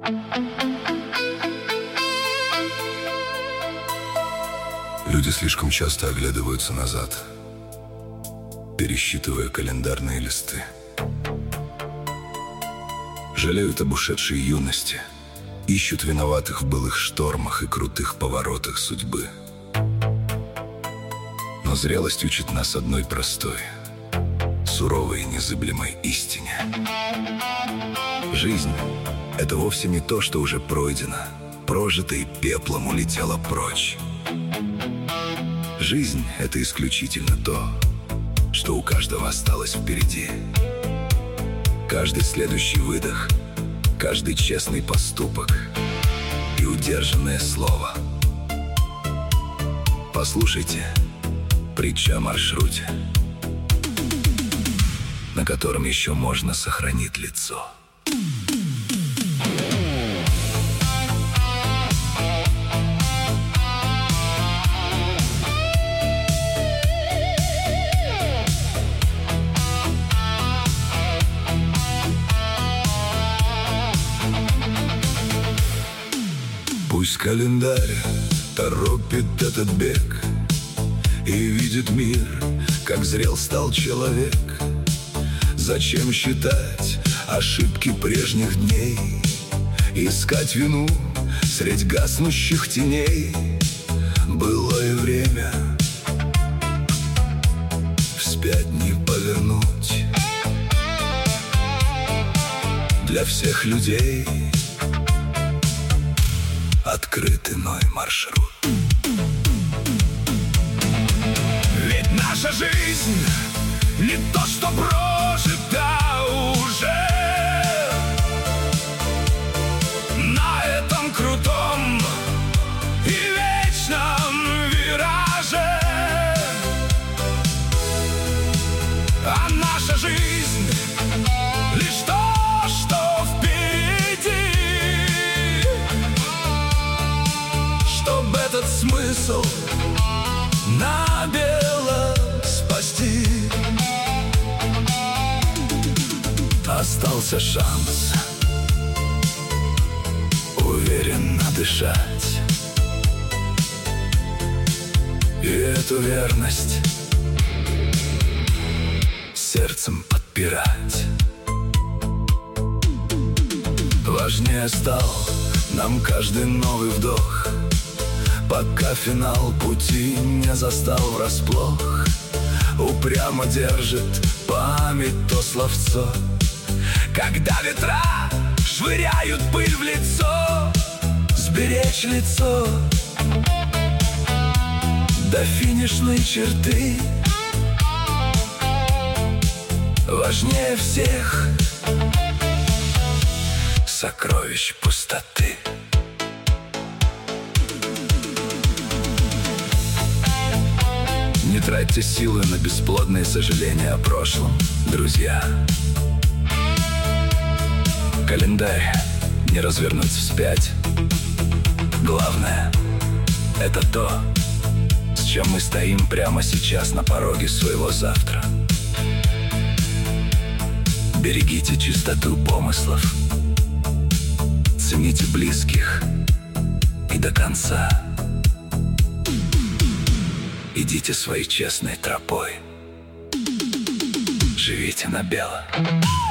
Люди слишком часто оглядываются назад, пересчитывая календарные листы. Жалеют об ушедшей юности, ищут виноватых в былых штормах и крутых поворотах судьбы. Но зрелость учит нас одной простой, суровой и незыблемой истине. Жизнь — это вовсе не то, что уже пройдено, прожито и пеплом улетело прочь. Жизнь — это исключительно то, что у каждого осталось впереди. Каждый следующий выдох, каждый честный поступок и удержанное слово. Послушайте притчу о маршруте, на котором еще можно сохранить лицо. Пусть календарь торопит этот бег и видит мир, как зрел стал человек. Зачем считать ошибки прежних дней, искать вину средь гаснущих теней? Былое время вспять не повернуть. Для всех людей открыт иной маршрут. Ведь наша жизнь не то, что прожита уже. На этом крутом и вечном вираже. А наша жизнь лишь то, что впереди. Чтоб этот смысл на белом спасти, остался шанс уверенно дышать и эту верность сердцем подпирать. Важнее стал нам каждый новый вдох, пока финал пути не застал врасплох. Упрямо держит память то словцо, когда ветра швыряют пыль в лицо. Сберечь лицо до финишной черты важнее всех сокровищ пустоты. Не тратьте силы на бесплодные сожаления о прошлом, друзья. Календарь не развернуть вспять. Главное — это то, с чем мы стоим прямо сейчас на пороге своего завтра. Берегите чистоту помыслов, цените близких и до конца идите своей честной тропой. Живите на бело.